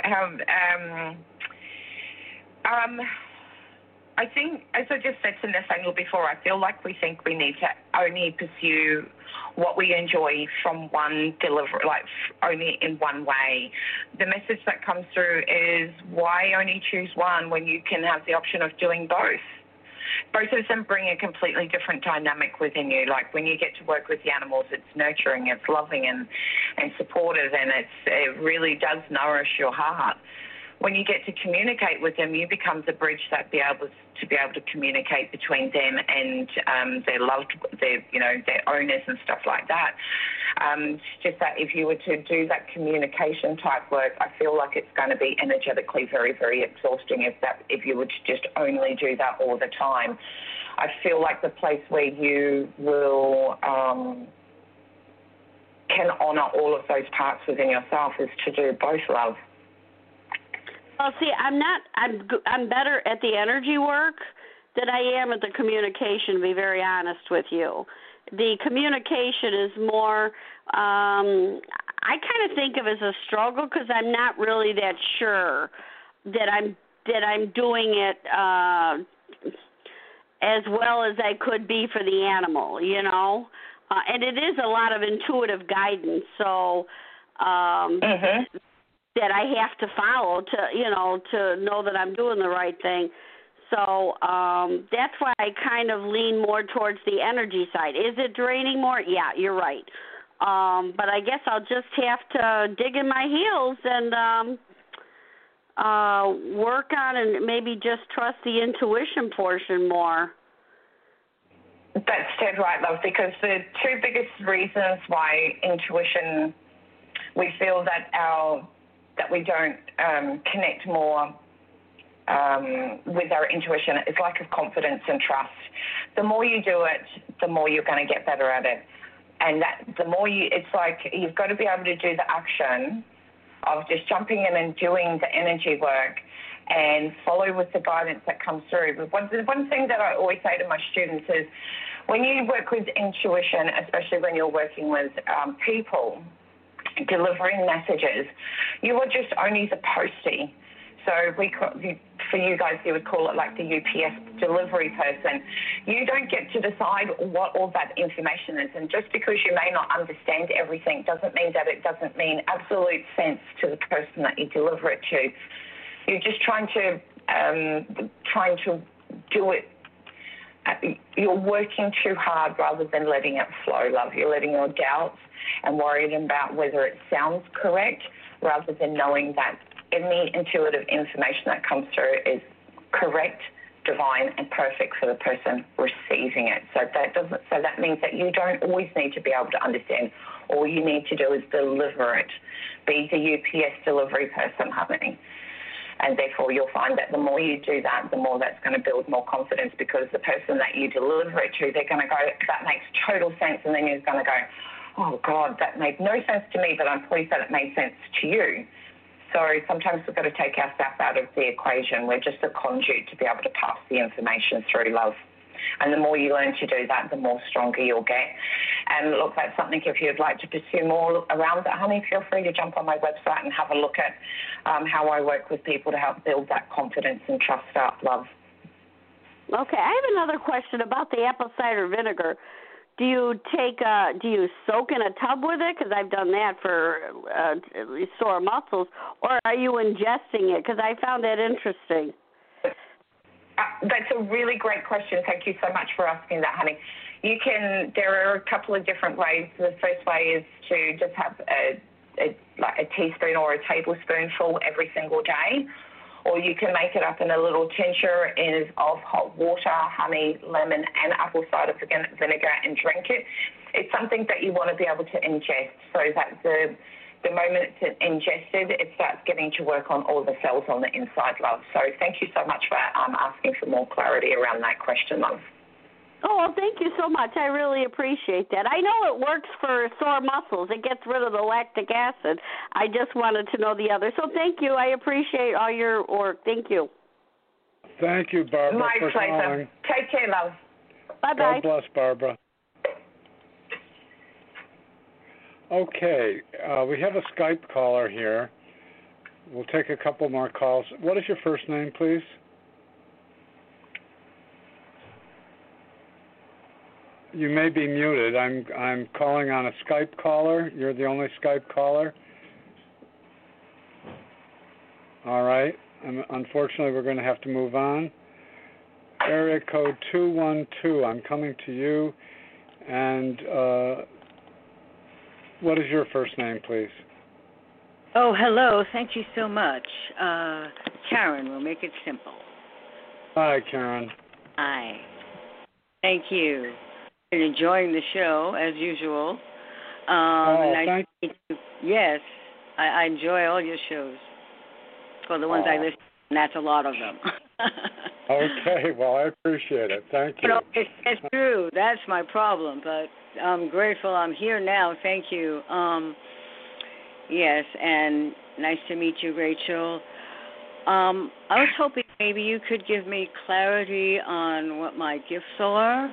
I think, as I just said to Nathaniel before, I feel like we think we need to only pursue what we enjoy from one delivery, like only in one way. The message that comes through is, why only choose one when you can have the option of doing both? Both of them bring a completely different dynamic within you. Like when you get to work with the animals, it's nurturing, it's loving and supportive, and it really does nourish your heart. When you get to communicate with them, you become the bridge that be able to communicate between them and their owners and stuff like that. It's just that if you were to do that communication type work, I feel like it's going to be energetically very, very exhausting if you were to just only do that all the time. I feel like the place where you will can honour all of those parts within yourself is to do both, love. Well, see, I'm better at the energy work than I am at the communication, to be very honest with you. The communication is more, I kind of think of as a struggle because I'm not really that sure that I'm doing it as well as I could be for the animal, you know. And it is a lot of intuitive guidance, so that I have to follow to know that I'm doing the right thing. So that's why I kind of lean more towards the energy side. Is it draining more? Yeah, you're right. But I guess I'll just have to dig in my heels and work on and maybe just trust the intuition portion more. That's dead right, love, because the two biggest reasons why intuition, we feel that we don't connect more with our intuition is lack of confidence and trust. The more you do it, the more you're going to get better at it. And it's like you've got to be able to do the action of just jumping in and doing the energy work and follow with the guidance that comes through. But one thing that I always say to my students is when you work with intuition, especially when you're working with people, delivering messages, you are just only the postie. So for you guys, you would call it like the UPS delivery person. You don't get to decide what all that information is. And just because you may not understand everything doesn't mean that it doesn't mean absolute sense to the person that you deliver it to. You're just trying to do it. You're working too hard rather than letting it flow, love. You're letting your doubts and worrying about whether it sounds correct rather than knowing that any intuitive information that comes through is correct, divine, and perfect for the person receiving it. So that means that you don't always need to be able to understand. All you need to do is deliver it. Be the UPS delivery person, honey. And therefore, you'll find that the more you do that, the more that's going to build more confidence, because the person that you deliver it to, they're going to go, that makes total sense. And then you're going to go, oh, God, that made no sense to me, but I'm pleased that it made sense to you. So sometimes we've got to take ourselves out of the equation. We're just a conduit to be able to pass the information through, love. And the more you learn to do that, the more stronger you'll get. And look, that's something, if you'd like to pursue more around that, honey, feel free to jump on my website and have a look at how I work with people to help build that confidence and trust up, love. Okay, I have another question about the apple cider vinegar. Do you soak in a tub with it? Because I've done that for sore muscles. Or are you ingesting it? Because I found that interesting. That's a really great question. Thank you so much for asking that, honey. There are a couple of different ways. The first way is to just have a teaspoon or a tablespoonful every single day, or you can make it up in a little tincture of hot water, honey, lemon, and apple cider vinegar and drink it. It's something that you want to be able to ingest so that the moment it's ingested, it starts getting to work on all the cells on the inside, love. So thank you so much for asking for more clarity around that question, love. Oh, well, thank you so much. I really appreciate that. I know it works for sore muscles. It gets rid of the lactic acid. I just wanted to know the other. So thank you. I appreciate all your work. Thank you. Thank you, Barbara, My for pleasure. calling. Take care, love. Bye-bye. God bless, Barbara. Okay, we have a Skype caller here. We'll take a couple more calls. What is your first name, please? You may be muted. I'm calling on a Skype caller. You're the only Skype caller. All right. Unfortunately, we're going to have to move on. Area code 212. I'm coming to you. And what is your first name, please? Oh, hello. Thank you so much. Karen, we'll make it simple. Hi, Karen. Hi. Thank you. Been enjoying the show, as usual. Thank you. Yes, I enjoy all your shows. For the ones I listen to, and that's a lot of them. Okay, well, I appreciate it. Thank you. It's true. That's my problem, but I'm grateful I'm here now. Thank you. Yes, and nice to meet you, Rachel. I was hoping maybe you could give me clarity on what my gifts are.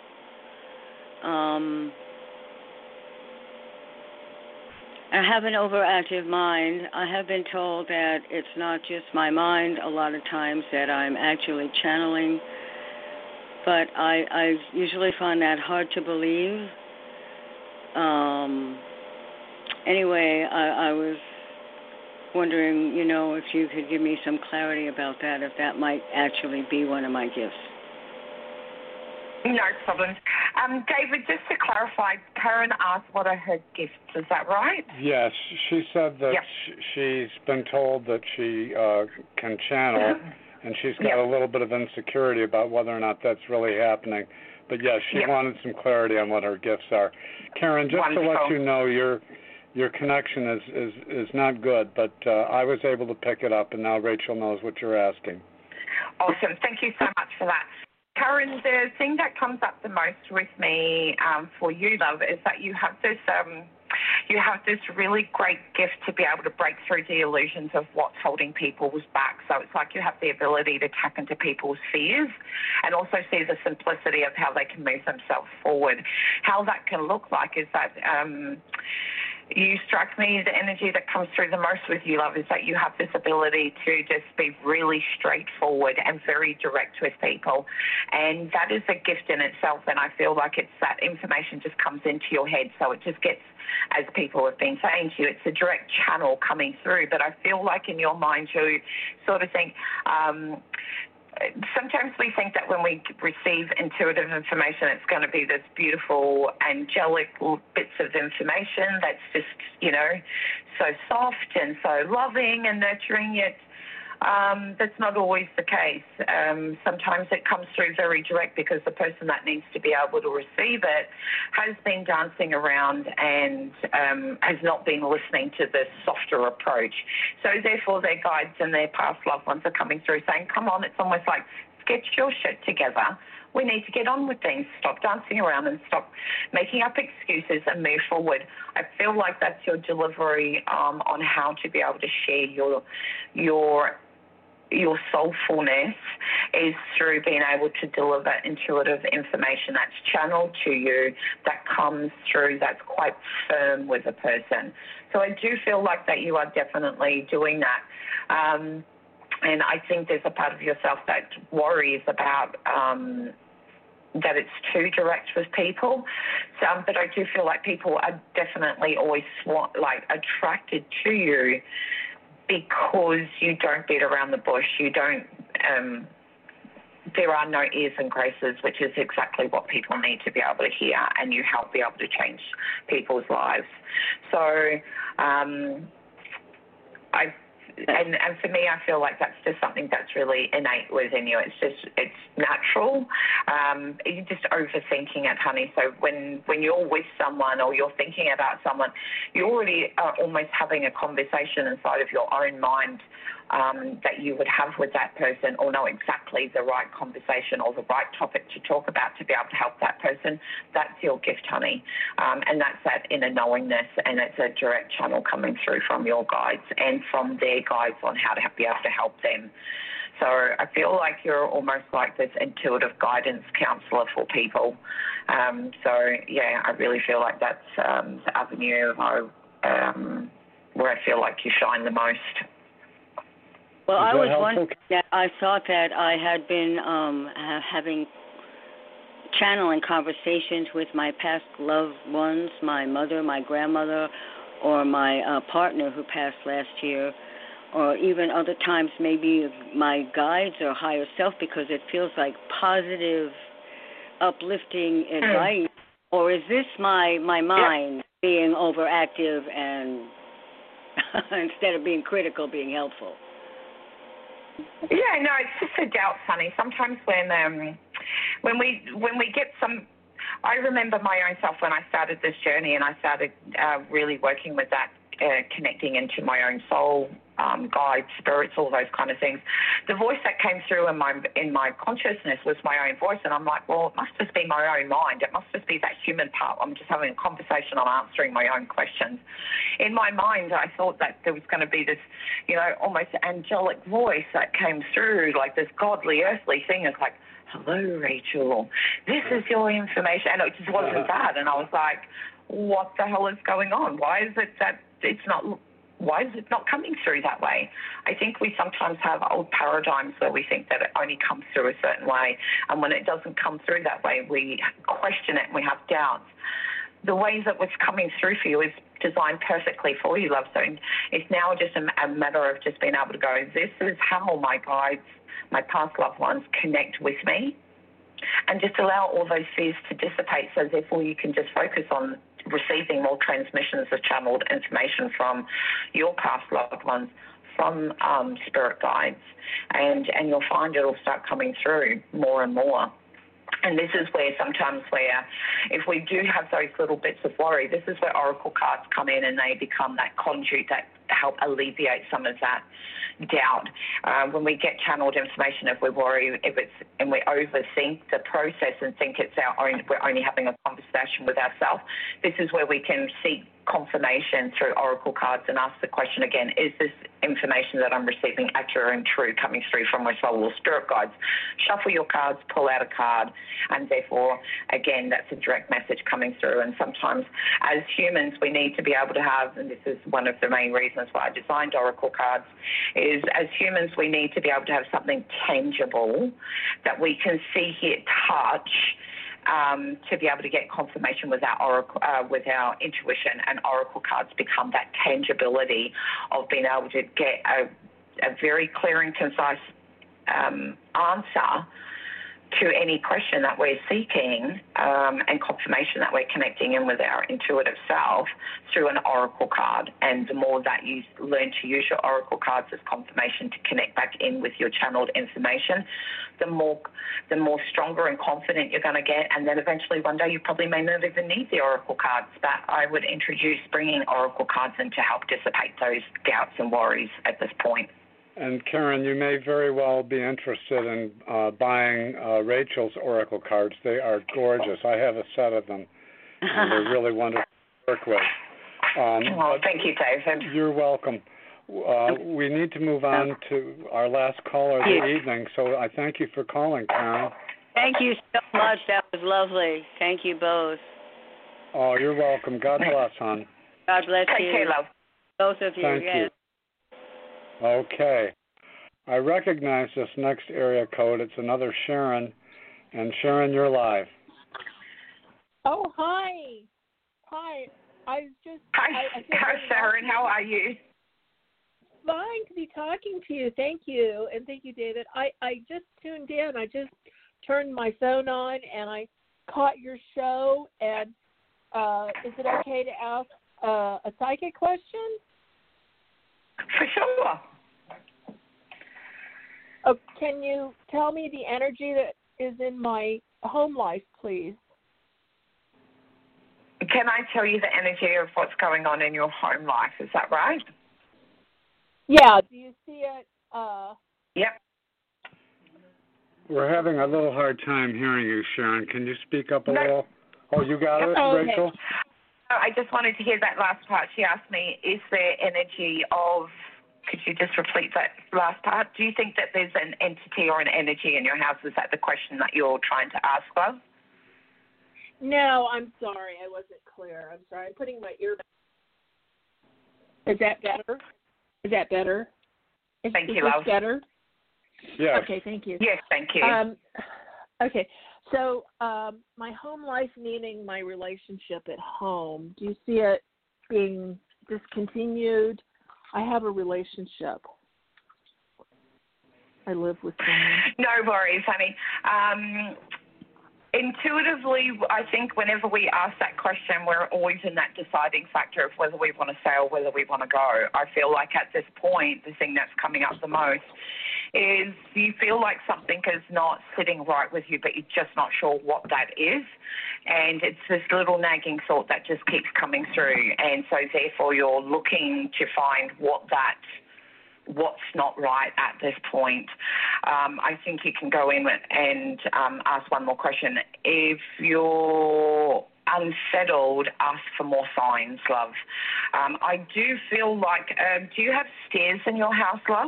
I have an overactive mind. I have been told that it's not just my mind a lot of times, that I'm actually channeling, but I usually find that hard to believe. Anyway, I was wondering, if you could give me some clarity about that, if that might actually be one of my gifts. No problem. David, just to clarify, Karen asked what are her gifts. Is that right? Yes. She said that she's been told that she can channel, and she's got a little bit of insecurity about whether or not that's really happening. But, yes, she wanted some clarity on what her gifts are. Karen, just to let you know, your connection is not good, but I was able to pick it up, and now Rachel knows what you're asking. Awesome. Thank you so much for that. Karen, the thing that comes up the most with me for you, love, is that you have this really great gift to be able to break through the illusions of what's holding people back. So it's like you have the ability to tap into people's fears and also see the simplicity of how they can move themselves forward. How that can look like is that you struck me, the energy that comes through the most with you, love, is that you have this ability to just be really straightforward and very direct with people. And that is a gift in itself. And I feel like it's that information just comes into your head. So it just gets, as people have been saying to you, it's a direct channel coming through. But I feel like in your mind you sort of think, sometimes we think that when we receive intuitive information, it's going to be this beautiful, angelic bits of information that's just, so soft and so loving and nurturing, yet that's not always the case. Sometimes it comes through very direct because the person that needs to be able to receive it has been dancing around and has not been listening to the softer approach. So therefore their guides and their past loved ones are coming through saying, come on, it's almost like, get your shit together. We need to get on with things. Stop dancing around and stop making up excuses and move forward. I feel like that's your delivery on how to be able to share your soulfulness is through being able to deliver intuitive information that's channeled to you, that comes through, that's quite firm with a person. So I do feel like that you are definitely doing that. And I think there's a part of yourself that worries about that it's too direct with people. But I do feel like people are definitely always attracted to you because you don't beat around the bush. You don't, there are no airs and graces, which is exactly what people need to be able to hear, and you help be able to change people's lives. So and for me, I feel like that's just something that's really innate within you. It's natural. You're just overthinking it, honey. So when you're with someone or you're thinking about someone, you already are almost having a conversation inside of your own mind that you would have with that person, or know exactly the right conversation or the right topic to talk about to be able to help that person. That's your gift, honey. And that's that inner knowingness, and it's a direct channel coming through from your guides and from their guides on how to be able to help them. So I feel like you're almost like this intuitive guidance counselor for people. So, yeah, I really feel like that's the avenue where I feel like you shine the most. Well, I was wondering that I thought that I had been having channeling conversations with my past loved ones, my mother, my grandmother, or my partner who passed last year, or even other times maybe my guides or higher self, because it feels like positive, uplifting advice. Or is this my mind being overactive and instead of being critical, being helpful? Yeah, no, it's just a doubt, honey. Sometimes when we get some, I remember my own self when I started this journey and I started really working with that, connecting into my own soul, guides, spirits, all those kind of things. The voice that came through in my consciousness was my own voice, and I'm like, well, it must just be my own mind. It must just be that human part. I'm just having a conversation. I'm answering my own questions. In my mind, I thought that there was going to be this, almost angelic voice that came through, like this godly, earthly thing. It's like, hello, Rachel, this is your information. And it just wasn't that. And I was like, what the hell is going on? Why is it not coming through that way? I think we sometimes have old paradigms where we think that it only comes through a certain way, and when it doesn't come through that way, we question it and we have doubts. The way that what's coming through for you is designed perfectly for you, love. So it's now just a matter of just being able to go, this is how my guides, my past loved ones connect with me, and just allow all those fears to dissipate, so therefore you can just focus on receiving more transmissions of channeled information from your past loved ones, from spirit guides, and you'll find it'll start coming through more and more. And this is where sometimes if we do have those little bits of worry, this is where oracle cards come in, and they become that conduit that help alleviate some of that doubt. When we get channeled information, if we worry, and we overthink the process and think it's we're only having a conversation with ourselves, this is where we can seek confirmation through oracle cards and ask the question again, is this information that I'm receiving accurate and true coming through from my soul or spirit guides? Shuffle your cards, pull out a card, and therefore, again, that's a direct message coming through. And sometimes as humans, we need to be able to have, and this is one of the main reasons why I designed oracle cards, is as humans, we need to be able to have something tangible that we can see, hear, touch, to be able to get confirmation with our oracle, with our intuition, and oracle cards become that tangibility of being able to get a very clear and concise answer to any question that we're seeking, and confirmation that we're connecting in with our intuitive self through an oracle card. And the more that you learn to use your oracle cards as confirmation to connect back in with your channeled information, the more stronger and confident you're going to get. And then eventually one day you probably may not even need the oracle cards, but I would introduce bringing oracle cards in to help dissipate those doubts and worries at this point. And Karen, you may very well be interested in buying Rachel's oracle cards. They are gorgeous. I have a set of them, and they're really wonderful to work with. Thank you, David. You're welcome. We need to move on to our last caller of the evening, so I thank you for calling, Karen. Thank you so much. That was lovely. Thank you both. Oh, you're welcome. God bless, hon. God bless you. Take care, love. Both of you, Thank you. Okay. I recognize this next area code. It's another Sharon. And Sharon, you're live. Oh, hi. Hi. Hi, Sharon. How are you? Fine to be talking to you. Thank you. And thank you, David. I just tuned in. I just turned my phone on and I caught your show. And is it okay to ask a psychic question? For sure. Oh, can you tell me the energy that is in my home life, please? Can I tell you the energy of what's going on in your home life? Is that right? Yeah. Do you see it? Yep. We're having a little hard time hearing you, Sharon. Can you speak up a little? Oh, you got it, Rachel? I just wanted to hear that last part. She asked me, is there energy of, could you just repeat that last part? Do you think that there's an entity or an energy in your house? Is that the question that you're trying to ask, love? No, I'm sorry. I wasn't clear. I'm sorry. I'm putting my ear back. Is that better? Is that better? Thank you, love. Better? Yes. Okay, thank you. Yes, thank you. Okay, so my home life, meaning my relationship at home, do you see it being discontinued? I have a relationship. I live with someone. No worries, honey. Intuitively, I think whenever we ask that question, we're always in that deciding factor of whether we want to stay or whether we want to go. I feel like at this point, the thing that's coming up the most is you feel like something is not sitting right with you, but you're just not sure what that is. And it's this little nagging thought that just keeps coming through. And so therefore you're looking to find what's not right at this point. I think you can go in and ask one more question. If you're unsettled, ask for more signs, love. I do feel like, do you have stairs in your house, love?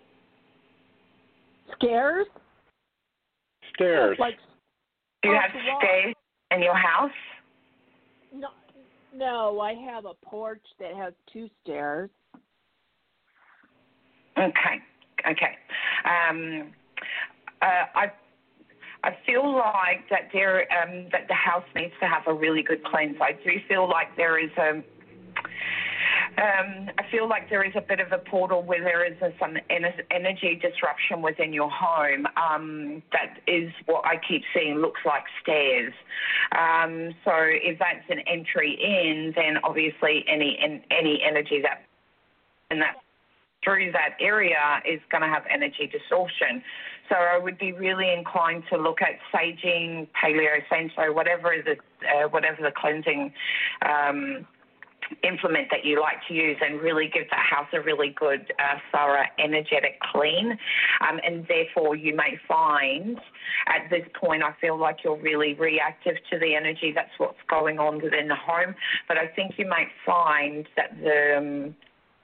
Stairs? Stairs. Like, do you have stairs in your house? No, I have a porch that has 2 stairs. Okay. I feel like that that the house needs to have a really good cleanse. I do feel like there is I feel like there is a bit of a portal where there is some energy disruption within your home. That is what I keep seeing looks like stairs. So if that's an entry in, then obviously any energy that through that area is going to have energy distortion. So I would be really inclined to look at saging, paleo, senso, whatever the cleansing implement that you like to use and really give the house a really good, thorough, energetic clean. And therefore, you may find at this point, I feel like you're really reactive to the energy. That's what's going on within the home. But I think you might find that the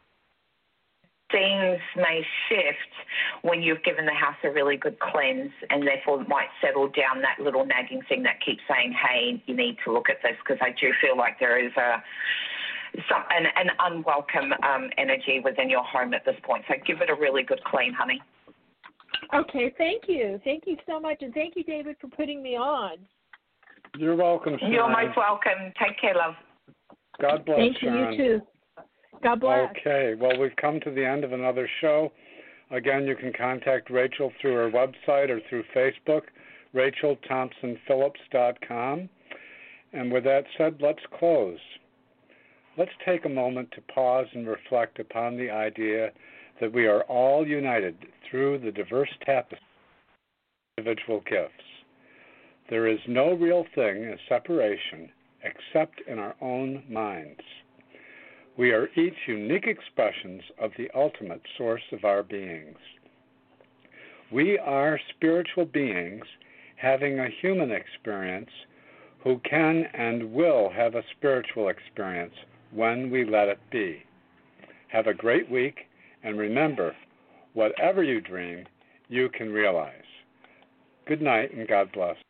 things may shift when you've given the house a really good cleanse, and therefore it might settle down that little nagging thing that keeps saying, hey, you need to look at this, because I do feel like there is an unwelcome energy within your home at this point. So give it a really good clean, honey. Okay, thank you. Thank you so much, and thank you, David, for putting me on. You're welcome, Sharon. You're most welcome. Take care, love. God bless, Thank you, Sharon. you too. God bless. Okay, well, we've come to the end of another show. Again, you can contact Rachel through her website or through Facebook, RachelThompsonPhillips.com. And with that said, let's close. Let's take a moment to pause and reflect upon the idea that we are all united through the diverse tapestry of individual gifts. There is no real thing as separation except in our own minds. We are each unique expressions of the ultimate source of our beings. We are spiritual beings having a human experience who can and will have a spiritual experience when we let it be. Have a great week, and remember, whatever you dream, you can realize. Good night, and God bless.